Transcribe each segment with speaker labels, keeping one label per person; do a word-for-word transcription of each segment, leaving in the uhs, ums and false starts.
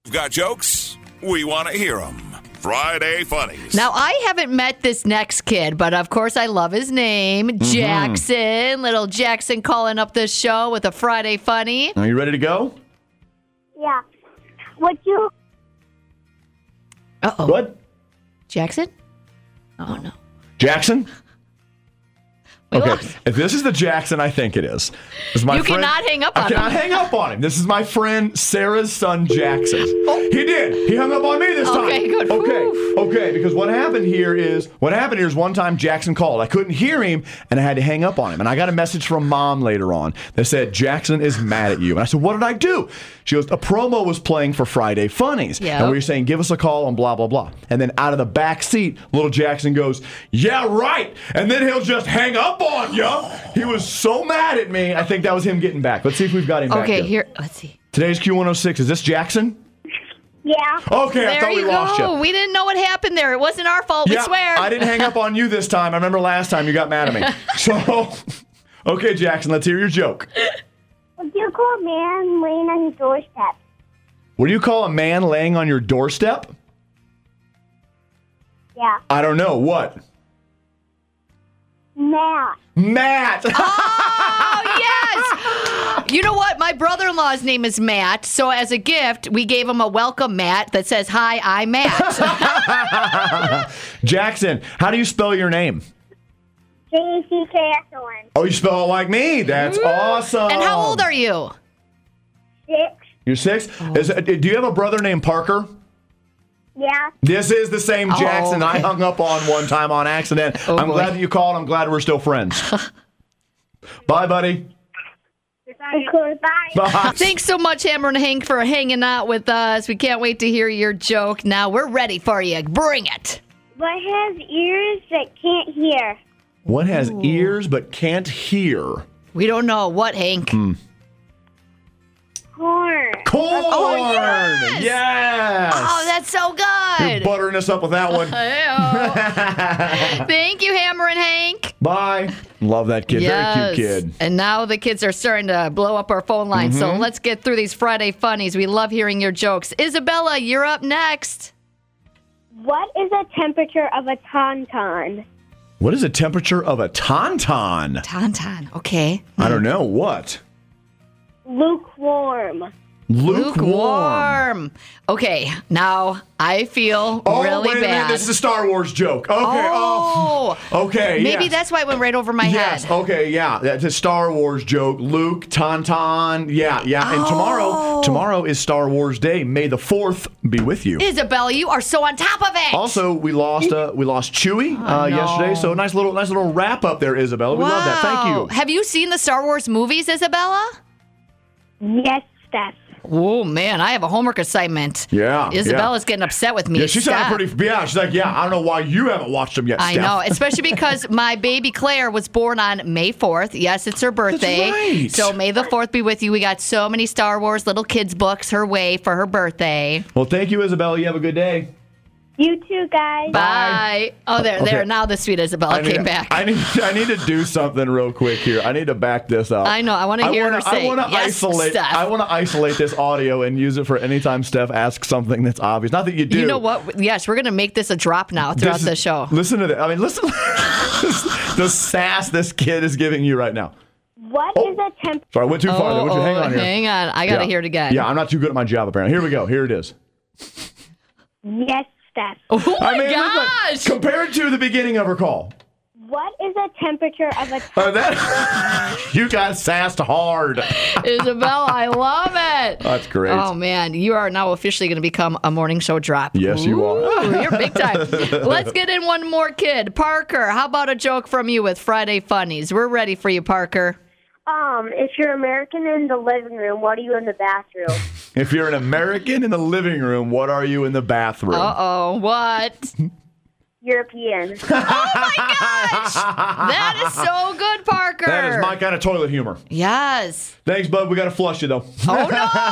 Speaker 1: You've got jokes? We want to hear them. Friday Funnies.
Speaker 2: Now, I haven't met this next kid, but of course I love his name, mm-hmm. Jackson. Little Jackson calling up this show with a Friday Funny.
Speaker 3: Are you ready to go?
Speaker 4: Yeah. Would you...
Speaker 2: Uh-oh.
Speaker 3: What?
Speaker 2: Jackson? Oh, no.
Speaker 3: Jackson?
Speaker 2: We
Speaker 3: okay,
Speaker 2: lost.
Speaker 3: if this is the Jackson I think it is. This is my
Speaker 2: you
Speaker 3: friend,
Speaker 2: cannot hang up on
Speaker 3: I
Speaker 2: him.
Speaker 3: cannot hang up on him. This is my friend Sarah's son, Jackson. Oh. He did. He hung up on me this time.
Speaker 2: Okay, good.
Speaker 3: Okay,
Speaker 2: Oof.
Speaker 3: okay, because what happened here is, what happened here is one time Jackson called. I couldn't hear him, and I had to hang up on him. And I got a message from Mom later on that said, Jackson is mad at you. And I said, what did I do? She goes, a promo was playing for Friday Funnies.
Speaker 2: Yep.
Speaker 3: And we were saying, give us a call and blah, blah, blah. And then out of the back seat, little Jackson goes, yeah, right. And then he'll just hang up on you. He was so mad at me. I think that was him getting back. Let's see if we've got him back.
Speaker 2: Okay,
Speaker 3: here.
Speaker 2: here. Let's see.
Speaker 3: Today's Q one oh six. Is this Jackson?
Speaker 4: Yeah.
Speaker 3: Okay,
Speaker 2: there
Speaker 3: I thought
Speaker 2: you
Speaker 3: we lost
Speaker 2: go.
Speaker 3: you.
Speaker 2: We didn't know what happened there. It wasn't our fault.
Speaker 3: Yeah,
Speaker 2: we swear.
Speaker 3: I didn't hang up on you this time. I remember last time you got mad at me. So, okay, Jackson, let's hear your joke.
Speaker 4: Would you call a man laying on your doorstep?
Speaker 3: What do you call a man laying on your doorstep?
Speaker 4: Yeah.
Speaker 3: I don't know. What?
Speaker 4: Matt.
Speaker 3: Matt.
Speaker 2: Oh, yes. You know what? My brother-in-law's name is Matt. So as a gift, we gave him a welcome mat that says, hi, I'm Matt.
Speaker 3: Jackson, how do you spell your name?
Speaker 4: J A C K S O N.
Speaker 3: Oh, you spell it like me. That's awesome.
Speaker 2: And how old are you?
Speaker 4: Six.
Speaker 3: You're six?
Speaker 2: Oh.
Speaker 3: Is, do you have a brother named Parker?
Speaker 4: Yeah.
Speaker 3: This is the same Jackson
Speaker 2: Oh, okay.
Speaker 3: I hung up on one time on accident.
Speaker 2: Oh,
Speaker 3: I'm
Speaker 2: boy.
Speaker 3: glad that you called. I'm glad we're still friends. Bye, buddy.
Speaker 4: Okay, bye.
Speaker 3: Bye.
Speaker 2: Thanks so much, Hammer and Hank, for hanging out with us. We can't wait to hear your joke. Now we're ready for you. Bring it.
Speaker 4: What has ears that can't hear?
Speaker 3: What has ears but can't hear?
Speaker 2: We don't know. What, Hank?
Speaker 3: Hmm.
Speaker 4: Corn.
Speaker 3: Corn!
Speaker 2: Oh, yes!
Speaker 3: Yes!
Speaker 2: Oh, that's so
Speaker 3: You're
Speaker 2: good.
Speaker 3: buttering us up with that one.
Speaker 2: Hey-oh. Thank you, Hammer and Hank.
Speaker 3: Bye. Love that kid.
Speaker 2: Yes.
Speaker 3: Very cute kid.
Speaker 2: And now the kids are starting to blow up our phone line. So
Speaker 3: Mm-hmm.
Speaker 2: let's get through these Friday funnies. We love hearing your jokes. Isabella, you're up next.
Speaker 4: What is the temperature of a tauntaun?
Speaker 3: What is the temperature of a tauntaun?
Speaker 2: Tauntaun. Okay.
Speaker 3: I don't know. What?
Speaker 4: Lukewarm.
Speaker 3: Lukewarm.
Speaker 2: Lukewarm. Okay. Now I feel
Speaker 3: Oh,
Speaker 2: really
Speaker 3: wait a
Speaker 2: bad.
Speaker 3: minute. This is a Star Wars joke. Okay. Oh.
Speaker 2: Oh.
Speaker 3: Okay.
Speaker 2: Maybe
Speaker 3: yes.
Speaker 2: that's why it went right over my
Speaker 3: Yes.
Speaker 2: head.
Speaker 3: Okay. Yeah. That's a Star Wars joke. Luke, Tauntaun. Yeah. Yeah. And
Speaker 2: Oh.
Speaker 3: tomorrow, tomorrow is Star Wars Day. May the fourth be with you.
Speaker 2: Isabella, you are so on top of it.
Speaker 3: Also, we lost uh, we lost Chewie uh,
Speaker 2: no.
Speaker 3: yesterday. So nice little nice little wrap up there, Isabella. We love that. Thank
Speaker 2: Wow.
Speaker 3: you.
Speaker 2: Have you seen the Star Wars movies, Isabella?
Speaker 4: Yes, Steph.
Speaker 2: Oh, man, I have a homework assignment.
Speaker 3: Yeah,
Speaker 2: Isabella's getting upset with me.
Speaker 3: Yeah, she
Speaker 2: Stop.
Speaker 3: sounded pretty. Yeah, she's like, yeah. I don't know why you haven't watched them yet.
Speaker 2: I
Speaker 3: Steph.
Speaker 2: know, especially because my baby Claire was born on May fourth. Yes, it's her birthday.
Speaker 3: right.
Speaker 2: So May the fourth be with you. We got so many Star Wars little kids books her way for her birthday.
Speaker 3: Well, thank you, Isabella. You have a good day.
Speaker 4: You too, guys.
Speaker 2: Bye. Oh, there, there.
Speaker 3: Okay.
Speaker 2: Now the sweet Isabella
Speaker 3: I need,
Speaker 2: came back.
Speaker 3: I need, I need to do something real quick here. I need to back this up.
Speaker 2: I know. I wanna hear
Speaker 3: wanna,
Speaker 2: her say,
Speaker 3: I want to
Speaker 2: "Yes,
Speaker 3: isolate.
Speaker 2: Steph."
Speaker 3: I want to isolate this audio and use it for anytime Steph asks something that's obvious. Not that you do.
Speaker 2: You know what? Yes, we're going to make this a drop now throughout
Speaker 3: This
Speaker 2: the
Speaker 3: is-
Speaker 2: show.
Speaker 3: Listen to that. I mean, listen. The sass this kid is giving you right now.
Speaker 4: What is a temp?
Speaker 3: Sorry, I went too far. there. Would you hang on here?
Speaker 2: Oh, hang on. I got to
Speaker 3: Yeah.
Speaker 2: hear it again.
Speaker 3: Yeah, I'm not too good at my job apparently. Here we go. Here it is.
Speaker 4: Yes, Steph.
Speaker 2: Oh, my
Speaker 3: I mean, look,
Speaker 2: gosh.
Speaker 3: compared to the beginning of her call.
Speaker 4: What is the temperature of a
Speaker 3: Uh, that, you got sassed hard.
Speaker 2: Isabella, I love it.
Speaker 3: That's great.
Speaker 2: Oh, man. You are now officially going to become a morning show drop.
Speaker 3: Yes, you are.
Speaker 2: Ooh, you're big time. Let's get in one more kid. Parker, how about a joke from you with Friday Funnies? We're ready for you, Parker.
Speaker 4: Um, if you're American in the living room, what are you in the bathroom?
Speaker 3: If you're an American in the living room, what are you in the bathroom?
Speaker 2: Uh-oh. What?
Speaker 4: European.
Speaker 2: Oh, my gosh. That is so good, Parker.
Speaker 3: That is my kind of toilet humor.
Speaker 2: Yes.
Speaker 3: Thanks, bud. We got to flush you, though.
Speaker 2: Oh,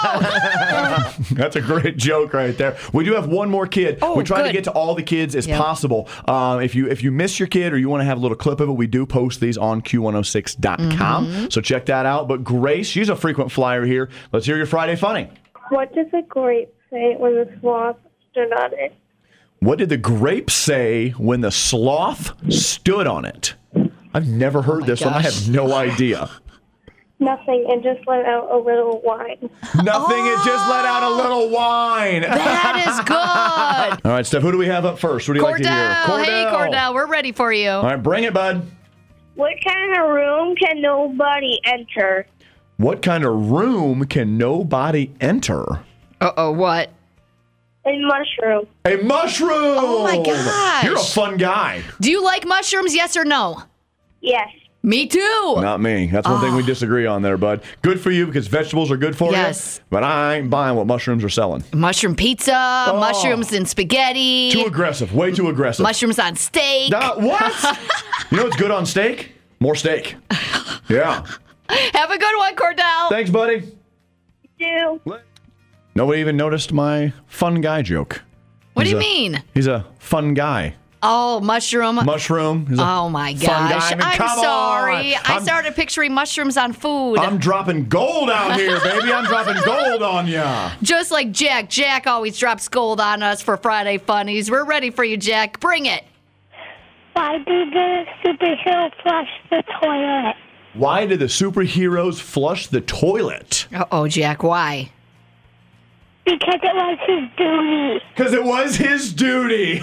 Speaker 2: no.
Speaker 3: That's a great joke right there. We do have one more kid.
Speaker 2: Oh,
Speaker 3: we try to
Speaker 2: good.
Speaker 3: get to all the kids as
Speaker 2: Yep.
Speaker 3: possible. Um, if you if you miss your kid or you want to have a little clip of it, we do post these on Q one oh six dot com.
Speaker 2: Mm-hmm.
Speaker 3: So check that out. But Grace, she's a frequent flyer here. Let's hear your Friday Funny.
Speaker 4: What does a grape say when the sloth stood on it?
Speaker 3: What did the grape say when the sloth stood on it? I've never heard this one. I
Speaker 2: gosh.
Speaker 3: have no idea.
Speaker 4: Nothing, and just let out a little wine.
Speaker 3: Nothing. It just let out a little wine.
Speaker 2: That is good.
Speaker 3: All right, Steph, who do we have up first? What do you like to hear?
Speaker 2: Cordell. Hey, Cordell. We're ready for you.
Speaker 3: All right, bring it, bud.
Speaker 4: What kind of room can nobody enter?
Speaker 3: What kind of room can nobody enter?
Speaker 2: Uh-oh, what?
Speaker 4: A mushroom.
Speaker 3: A mushroom.
Speaker 2: Oh, my gosh.
Speaker 3: You're a fun guy.
Speaker 2: Do you like mushrooms, yes or no?
Speaker 4: Yes.
Speaker 2: Me too.
Speaker 3: Not me. That's one thing we disagree on there, bud. Good for you because vegetables are good for
Speaker 2: Yes.
Speaker 3: you. But I ain't buying what mushrooms are selling.
Speaker 2: Mushroom pizza, mushrooms and spaghetti,
Speaker 3: Too aggressive. Way too aggressive.
Speaker 2: mushrooms on steak.
Speaker 3: Nah, what? You know what's good on steak? More steak. Yeah.
Speaker 2: Have a good one, Cordell.
Speaker 3: Thanks, buddy.
Speaker 4: Do.
Speaker 3: Nobody even noticed my fun guy joke.
Speaker 2: What do
Speaker 3: He's
Speaker 2: you
Speaker 3: a-
Speaker 2: mean?
Speaker 3: He's a fun guy.
Speaker 2: Oh, mushroom.
Speaker 3: Mushroom. He's a
Speaker 2: Oh my
Speaker 3: fun
Speaker 2: gosh.
Speaker 3: guy. I mean,
Speaker 2: I'm
Speaker 3: come
Speaker 2: sorry.
Speaker 3: on.
Speaker 2: I
Speaker 3: I'm-
Speaker 2: started picturing mushrooms on food.
Speaker 3: I'm dropping gold out here, baby. I'm dropping gold on ya.
Speaker 2: Just like Jack. Jack always drops gold on us for Friday Funnies. We're ready for you, Jack. Bring it.
Speaker 4: Why did the superhero flush the toilet?
Speaker 3: Why did the superheroes flush the toilet?
Speaker 2: Uh-oh, Jack. Why?
Speaker 4: Because it was his duty.
Speaker 3: Because it was his duty.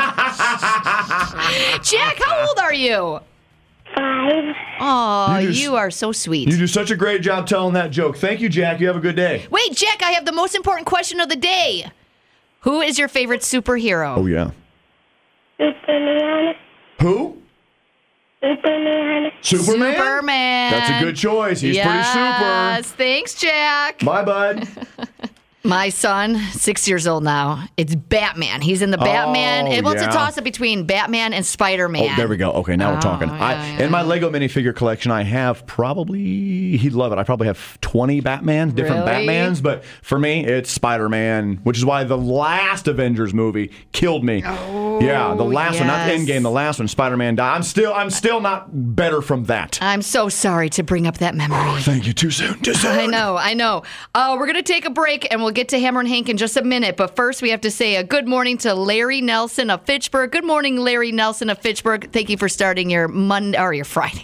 Speaker 2: Jack, how old are you?
Speaker 4: Five.
Speaker 2: Oh,
Speaker 3: You
Speaker 2: you,
Speaker 3: just-
Speaker 2: are so sweet.
Speaker 3: You do such a great job telling that joke. Thank you, Jack. You have a good day.
Speaker 2: Wait, Jack, I have the most important question of the day. Who is your favorite superhero?
Speaker 3: Oh, yeah.
Speaker 4: Superman.
Speaker 3: Who?
Speaker 4: Superman.
Speaker 3: Superman?
Speaker 2: Superman.
Speaker 3: That's a good choice. He's
Speaker 2: yes.
Speaker 3: pretty super.
Speaker 2: Thanks, Jack.
Speaker 3: Bye, bud.
Speaker 2: My son, six years old now, it's Batman. He's in the Batman.
Speaker 3: Oh,
Speaker 2: It, well, it's
Speaker 3: yeah.
Speaker 2: a toss-up between Batman and Spider-Man.
Speaker 3: Oh, there we go. Okay, now we're talking.
Speaker 2: yeah,
Speaker 3: I,
Speaker 2: yeah,
Speaker 3: in my Lego minifigure collection, I have probably, he'd love it. I probably have twenty Batmans, different
Speaker 2: Really?
Speaker 3: Batmans, but for me, it's Spider-Man, which is why the last Avengers movie killed me. Oh, yeah, the last one, not
Speaker 2: yes.
Speaker 3: Endgame, the last one, Spider-Man died. I'm still, I'm still not better from that.
Speaker 2: I'm so sorry to bring up that memory.
Speaker 3: Thank you. Too soon. Too soon.
Speaker 2: I know, I know. Uh, we're going to take a break, and we'll get to Hammer and Hank in just a minute. But first, we have to say a good morning to Larry Nelson of Fitchburg. Good morning, Larry Nelson of Fitchburg. Thank you for starting your Monday or your Friday.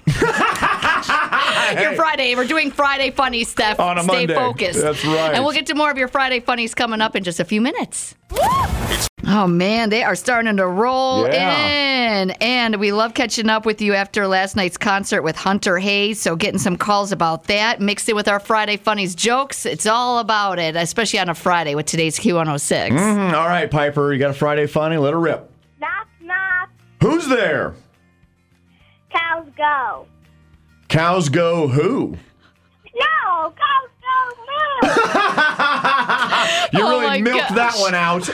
Speaker 2: Your Friday. We're doing Friday funny stuff.
Speaker 3: On a
Speaker 2: Stay
Speaker 3: Monday.
Speaker 2: focused.
Speaker 3: That's right.
Speaker 2: And we'll get to more of your Friday funnies coming up in just a few minutes. Oh, man, they are starting to roll
Speaker 3: Yeah.
Speaker 2: in. And we love catching up with you after last night's concert with Hunter Hayes. So getting some calls about that, mixed in with our Friday Funnies jokes. It's all about it, especially on a Friday with today's Q one oh six.
Speaker 3: Mhm. All right, Piper, you got a Friday funny? Let her rip.
Speaker 4: Knock, knock.
Speaker 3: Who's there?
Speaker 4: Cows go.
Speaker 3: Cows go who?
Speaker 4: No, cows go moo.
Speaker 3: You
Speaker 2: Oh
Speaker 3: really
Speaker 2: my
Speaker 3: milked
Speaker 2: gosh.
Speaker 3: that one out.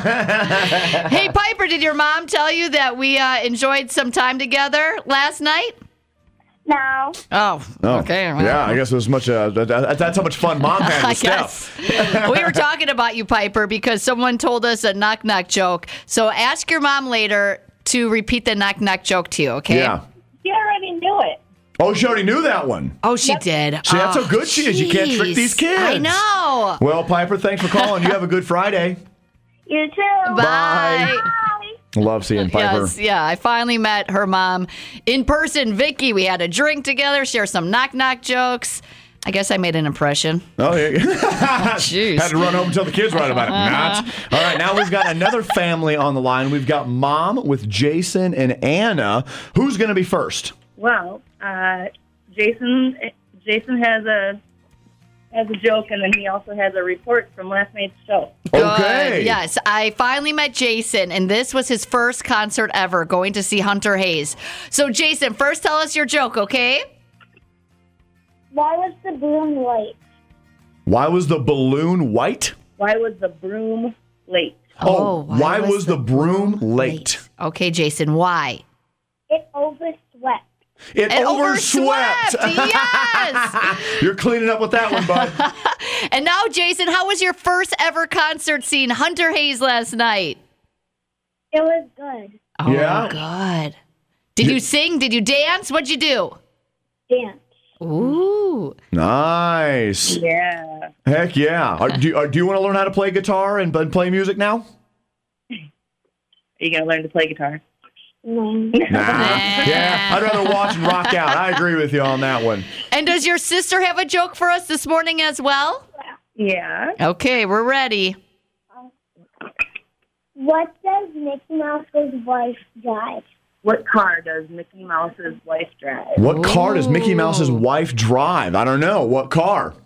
Speaker 2: Hey, Piper, did your mom tell you that we uh, enjoyed some time together last night?
Speaker 4: No.
Speaker 2: Oh,
Speaker 3: Oh,
Speaker 2: okay. well.
Speaker 3: Yeah, I guess it was much. Uh, that- that- that's how much fun Mom had
Speaker 2: I
Speaker 3: with Steph.
Speaker 2: guess. We were talking about you, Piper, because someone told us a knock knock joke. So ask your mom later to repeat the knock knock joke to you, okay?
Speaker 3: Yeah.
Speaker 4: You already knew it.
Speaker 3: Oh, she already knew that one.
Speaker 2: Oh, she did.
Speaker 3: See, that's
Speaker 2: oh,
Speaker 3: how good she is. You can't trick
Speaker 2: jeez.
Speaker 3: these kids.
Speaker 2: I know.
Speaker 3: Well, Piper, thanks for calling. You have a good Friday.
Speaker 4: You too.
Speaker 2: Bye.
Speaker 4: Bye.
Speaker 3: Love seeing Piper.
Speaker 2: Yes, yeah. I finally met her mom in person, Vicky. We had a drink together, share some knock knock jokes. I guess I made an impression.
Speaker 3: Oh, yeah.
Speaker 2: Jeez.
Speaker 3: Had to run home and tell the kids right about it. Not. All right, now we've got another family on the line. We've got Mom with Jason and Anna. Who's going to be first?
Speaker 5: Well, uh, Jason Jason has a has a joke, and then he also has a report from last night's show.
Speaker 3: Okay.
Speaker 2: Good. Yes, I finally met Jason, and this was his first concert ever, going to see Hunter Hayes. So, Jason, first tell us your joke, okay?
Speaker 4: Why was the balloon white?
Speaker 3: Why was the balloon white?
Speaker 5: Why was the broom late?
Speaker 3: Oh, why, was, the broom late?
Speaker 2: Okay, Jason, why?
Speaker 4: It overswept.
Speaker 3: It,
Speaker 2: It
Speaker 3: overswept.
Speaker 2: overswept. Yes.
Speaker 3: You're cleaning up with that one, bud.
Speaker 2: And now, Jason, how was your first ever concert seeing Hunter Hayes last night?
Speaker 4: It was good.
Speaker 2: Oh,
Speaker 3: Yeah?
Speaker 2: good. Did you sing? Did you dance? What'd you do?
Speaker 4: Dance.
Speaker 2: Ooh.
Speaker 3: Nice.
Speaker 5: Yeah.
Speaker 3: Heck yeah. Are, do, are, do you want to learn how to play guitar and, and play music now?
Speaker 5: Are you going to learn to play guitar?
Speaker 4: No.
Speaker 3: Nah. Yeah, I'd rather watch and rock out. I agree with you on that one.
Speaker 2: And does your sister have a joke for us this morning as well?
Speaker 5: Yeah.
Speaker 2: Okay, we're ready.
Speaker 4: What does Mickey Mouse's wife drive?
Speaker 5: What car does Mickey Mouse's wife drive?
Speaker 3: What car does Mickey Mouse's
Speaker 2: Ooh.
Speaker 3: wife drive? I don't know. What car?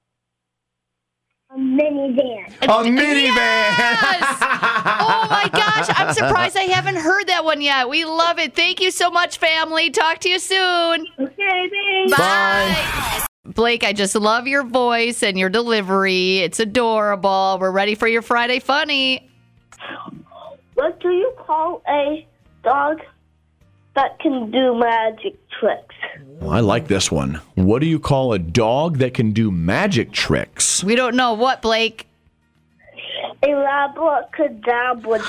Speaker 4: A minivan.
Speaker 3: A minivan.
Speaker 2: Yes! Oh my gosh, I'm surprised I haven't heard that one yet. We love it. Thank you so much, family. Talk to you soon.
Speaker 5: Okay, thanks.
Speaker 3: Bye.
Speaker 2: Blake, I just love your voice and your delivery. It's adorable. We're ready for your Friday Funny.
Speaker 4: What do you call a dog that can do magic tricks?
Speaker 3: Oh, I like this one. What do you call a dog that can do magic tricks?
Speaker 2: We don't know what, Blake.
Speaker 4: A Labrador.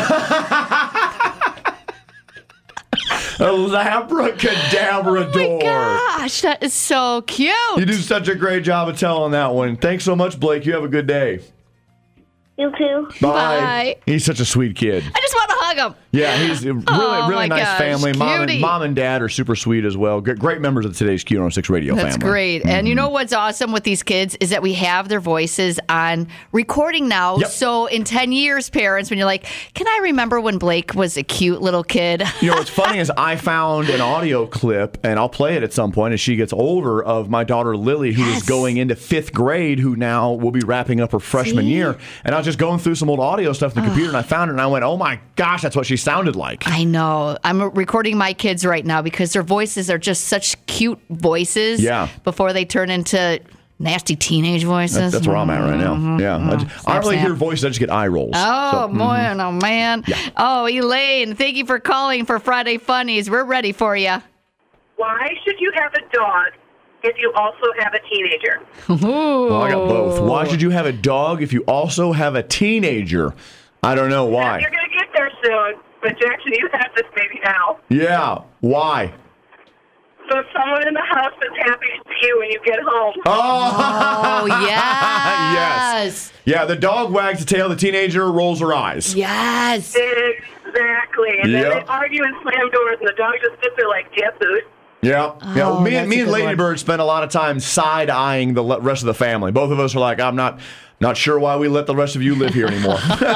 Speaker 3: A Labracadabra
Speaker 2: Oh my gosh, that is so cute.
Speaker 3: You do such a great job of telling that one. Thanks so much, Blake. You have a good day.
Speaker 4: You too.
Speaker 2: Bye.
Speaker 3: He's such a sweet kid.
Speaker 2: I just want to hug him.
Speaker 3: Yeah, he's a really,
Speaker 2: Oh,
Speaker 3: really
Speaker 2: my
Speaker 3: nice
Speaker 2: gosh,
Speaker 3: family. Mom and,
Speaker 2: cutie.
Speaker 3: mom and dad are super sweet as well. G- Great members of today's Q one oh six radio
Speaker 2: That's
Speaker 3: family.
Speaker 2: great. And you know what's awesome with these kids is that we have their voices on recording now.
Speaker 3: Yep.
Speaker 2: So in ten years, parents, when you're like, can I remember when Blake was a cute little kid?
Speaker 3: You know, what's funny is I found an audio clip, and I'll play it at some point as she gets older, of my daughter Lily, who is
Speaker 2: Yes.
Speaker 3: going into fifth grade, who now will be wrapping up her freshman
Speaker 2: See?
Speaker 3: year. And I was just going through some old audio stuff in the computer, and I found it, and I went, oh my gosh, that's what she sounded like.
Speaker 2: I know. I'm recording my kids right now because their voices are just such cute voices.
Speaker 3: Yeah.
Speaker 2: Before they turn into nasty teenage voices.
Speaker 3: That's, that's where I'm at right now.
Speaker 2: Mm-hmm.
Speaker 3: Yeah. I, just- I don't really
Speaker 2: snap.
Speaker 3: hear voices, I just get eye rolls.
Speaker 2: Oh,
Speaker 3: So,
Speaker 2: boy, oh, man. Oh, Elaine, thank you for calling for Friday Funnies. We're ready for you.
Speaker 6: Why should you have a dog if you also have a teenager?
Speaker 2: Ooh.
Speaker 3: Well, I got both. Why should you have a dog if you also have a teenager? I don't know why.
Speaker 6: You're going to get there soon, but Jackson, you have this baby now.
Speaker 3: Yeah. Why?
Speaker 6: So someone in the house is happy to see you when you get home.
Speaker 2: Oh, yes.
Speaker 3: Yes. Yeah, the dog wags the tail, the teenager rolls her eyes.
Speaker 2: Yes.
Speaker 6: Exactly. And then
Speaker 3: Yep.
Speaker 6: they argue and slam doors, and the dog just sits there like, yeah, dude.
Speaker 3: Yeah. yeah.
Speaker 2: Oh,
Speaker 3: Me,
Speaker 2: that's
Speaker 3: and me
Speaker 2: a
Speaker 3: and
Speaker 2: good
Speaker 3: Lady
Speaker 2: one.
Speaker 3: Bird spent a lot of time side-eyeing the le- rest of the family. Both of us are like, I'm not not sure why we let the rest of you live here anymore.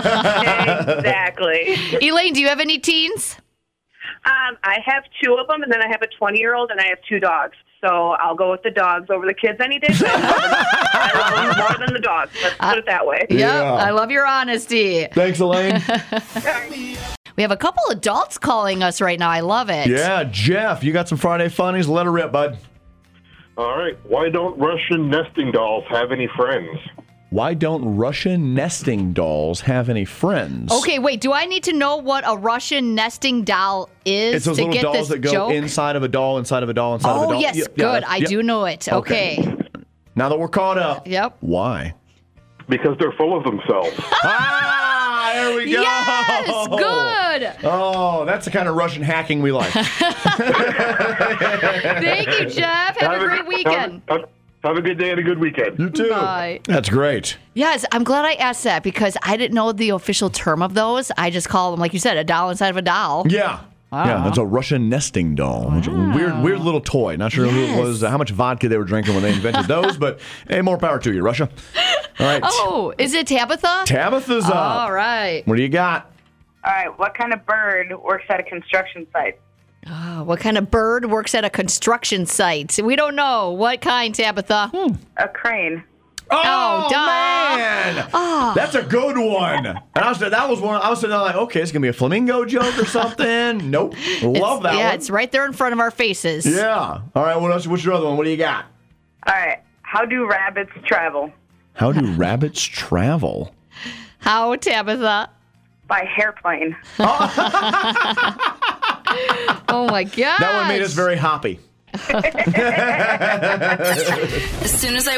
Speaker 6: Exactly.
Speaker 2: Elaine, do you have any teens?
Speaker 6: Um, I have two of them, and then I have a twenty-year-old, and I have two dogs. So I'll go with the dogs over the kids any day. But I love them more than the dogs. Let's put it that way.
Speaker 2: Yep.
Speaker 3: Yeah.
Speaker 2: I love your honesty.
Speaker 3: Thanks, Elaine.
Speaker 2: We have a couple adults calling us right now. I love it.
Speaker 3: Yeah, Jeff, you got some Friday funnies? Let her rip, bud.
Speaker 7: All right. Why don't Russian nesting dolls have any friends?
Speaker 3: Why don't Russian nesting dolls have any friends?
Speaker 2: Okay, wait. Do I need to know what a Russian nesting doll is
Speaker 3: It's those
Speaker 2: to
Speaker 3: little
Speaker 2: get
Speaker 3: dolls
Speaker 2: this
Speaker 3: that go
Speaker 2: joke?
Speaker 3: inside of a doll, inside of a doll, inside of a
Speaker 2: Oh,
Speaker 3: doll.
Speaker 2: yes.
Speaker 3: Yep, yeah,
Speaker 2: Good.
Speaker 3: that's-
Speaker 2: I
Speaker 3: yep.
Speaker 2: do know it. Okay.
Speaker 3: Now that we're caught up.
Speaker 2: Yep.
Speaker 3: Why?
Speaker 7: Because they're full of themselves.
Speaker 3: Ah, there we go.
Speaker 2: Yes. Good.
Speaker 3: Oh, that's the kind of Russian hacking we like.
Speaker 2: Thank you, Jeff. Have, a great weekend.
Speaker 7: Have, have- have a good day and a good weekend.
Speaker 3: You too.
Speaker 2: Bye.
Speaker 3: That's great.
Speaker 2: Yes, I'm glad I asked that because I didn't know the official term of those. I just call them, like you said, a doll inside of a doll.
Speaker 3: Yeah. Yeah, that's a Russian nesting doll. Which weird, weird little toy. Not sure who
Speaker 2: Yes.
Speaker 3: it was, uh, how much vodka they were drinking when they invented those, but hey, more power to you, Russia. All right.
Speaker 2: Oh, is it Tabitha?
Speaker 3: Tabitha's up.
Speaker 2: All right.
Speaker 3: What do you got?
Speaker 6: All right. What kind of bird works at a construction site?
Speaker 2: Oh, what kind of bird works at a construction site? We don't know. What kind, Tabitha?
Speaker 6: A crane.
Speaker 2: Oh, duh.
Speaker 3: man, that's a good one. And I was that was one. I was sitting there like, okay, it's gonna be a flamingo joke or something. Nope, love that
Speaker 2: yeah,
Speaker 3: one.
Speaker 2: it's right there in front of our faces.
Speaker 3: Yeah. All right. What else? What's your other one? What do you got?
Speaker 6: All right. How do rabbits travel?
Speaker 3: How do rabbits travel?
Speaker 2: How, Tabitha?
Speaker 6: By hairplane.
Speaker 2: Oh, my God.
Speaker 3: That one made us very hoppy.
Speaker 8: As soon as I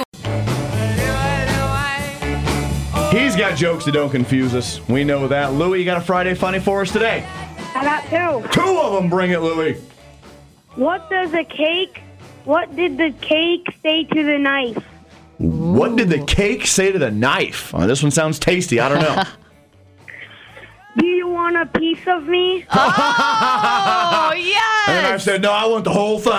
Speaker 3: He's got jokes that don't confuse us. We know that. Louie, you got a Friday funny for us today?
Speaker 4: I got two.
Speaker 3: Two of them. Bring it, Louie.
Speaker 4: What does a cake What did the cake say to the knife?
Speaker 3: What did the cake say to the knife? Oh, this one sounds tasty. I don't know.
Speaker 4: Do you want a piece of me?
Speaker 2: Oh, yes.
Speaker 3: And I said, no, I want the whole thing.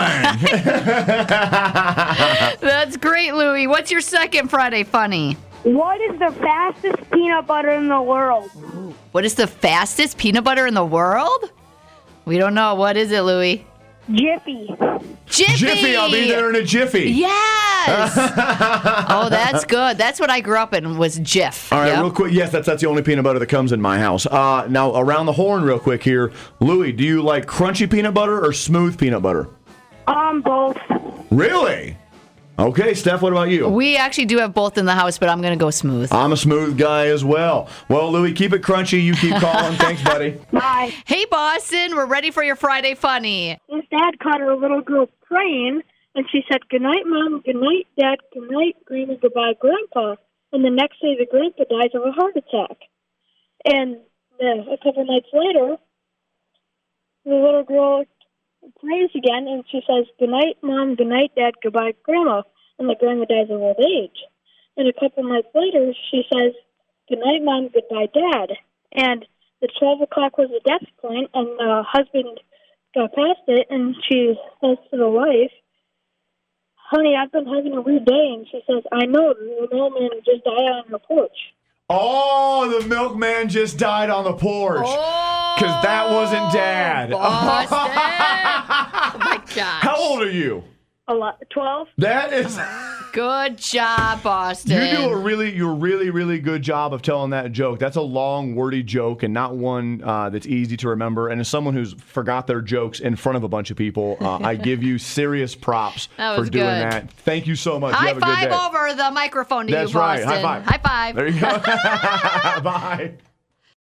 Speaker 2: That's great, Louie. What's your second Friday funny?
Speaker 4: What is the fastest peanut butter in the world?
Speaker 2: What is the fastest peanut butter in the world? We don't know. What is it, Louie?
Speaker 4: Jiffy.
Speaker 2: Jiffy.
Speaker 3: Jiffy, I'll be there in a jiffy.
Speaker 2: Yes. Oh, that's good. That's what I grew up in was Jif.
Speaker 3: All right,
Speaker 2: Yep.
Speaker 3: real quick. Yes, that's that's the only peanut butter that comes in my house. Uh, now, around the horn real quick here. Louie, do you like crunchy peanut butter or smooth peanut butter?
Speaker 4: Um, both.
Speaker 3: Really? Okay, Steph, what about you?
Speaker 2: We actually do have both in the house, but I'm going to go smooth.
Speaker 3: I'm a smooth guy as well. Well, Louie, keep it crunchy. You keep calling. Thanks, buddy.
Speaker 4: Bye.
Speaker 2: Hey, Boston, we're ready for your Friday funny.
Speaker 4: His dad caught her little girl praying, and she said, "Good night, Mom. Good night, Dad. Good night, Grandma. Goodbye, Grandpa." And the next day, the grandpa dies of a heart attack. And uh, a couple nights later, the little girl prays again, and she says, "Good night, Mom. Good night, Dad. Goodbye, Grandma." And the grandma dies of old age. And a couple nights later, she says, "Good night, Mom. Goodbye, Dad." And the twelve o'clock was the death point, and the husband got past it, and she says to the wife, "Honey, I've been having a weird day." And she says, "I know, the mailman just died on the porch."
Speaker 3: Oh, the milkman just died on the porch. Because that wasn't Dad.
Speaker 2: Boston. Oh, my gosh.
Speaker 3: How old are you?
Speaker 6: A lot. twelve?
Speaker 3: That is...
Speaker 2: Good job, Boston.
Speaker 3: You do a really, you're really, really good job of telling that joke. That's a long, wordy joke and not one uh, that's easy to remember. And as someone who's forgot their jokes in front of a bunch of people, uh, I give you serious props
Speaker 2: That
Speaker 3: for
Speaker 2: was
Speaker 3: doing
Speaker 2: good.
Speaker 3: that. Thank you so much. You
Speaker 2: High
Speaker 3: have a good
Speaker 2: five
Speaker 3: day.
Speaker 2: over the microphone to
Speaker 3: That's
Speaker 2: you,
Speaker 3: right.
Speaker 2: Boston.
Speaker 3: High five.
Speaker 2: High five.
Speaker 3: There you go. Bye.